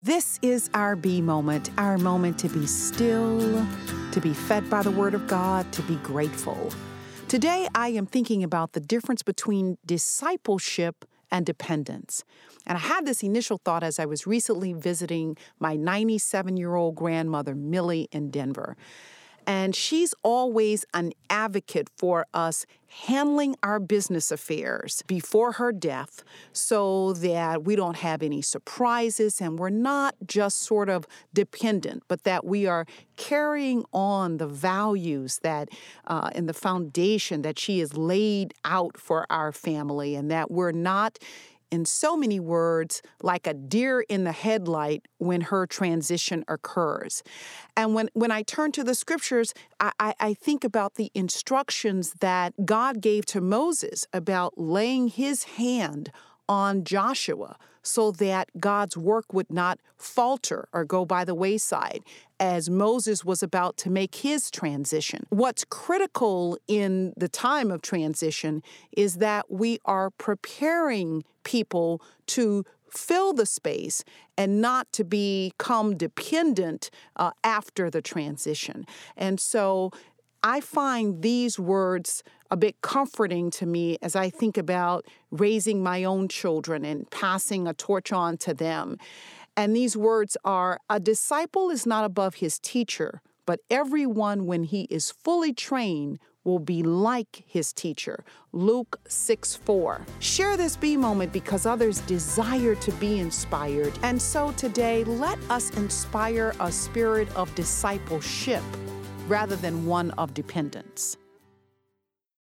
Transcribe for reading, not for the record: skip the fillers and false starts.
This is our B moment, our moment to be still, to be fed by the Word of God, to be grateful. Today, I am thinking about the difference between discipleship and dependence. And I had this initial thought as I was recently visiting my 97-year-old grandmother, Millie, in Denver. And she's always an advocate for us handling our business affairs before her death so that we don't have any surprises and we're not just sort of dependent, but that we are carrying on the values that and the foundation that she has laid out for our family, and that we're not, in so many words, like a deer in the headlight when her transition occurs. And when I turn to the scriptures, I think about the instructions that God gave to Moses about laying his hand on Joshua so that God's work would not falter or go by the wayside as Moses was about to make his transition. What's critical in the time of transition is that we are preparing people to fill the space and not to become dependent after the transition. And so I find these words a bit comforting to me as I think about raising my own children and passing a torch on to them. And these words are, a disciple is not above his teacher, but everyone, when he is fully trained, will be like his teacher. Luke 6:4. Share this B moment because others desire to be inspired. And so today, let us inspire a spirit of discipleship rather than one of dependence.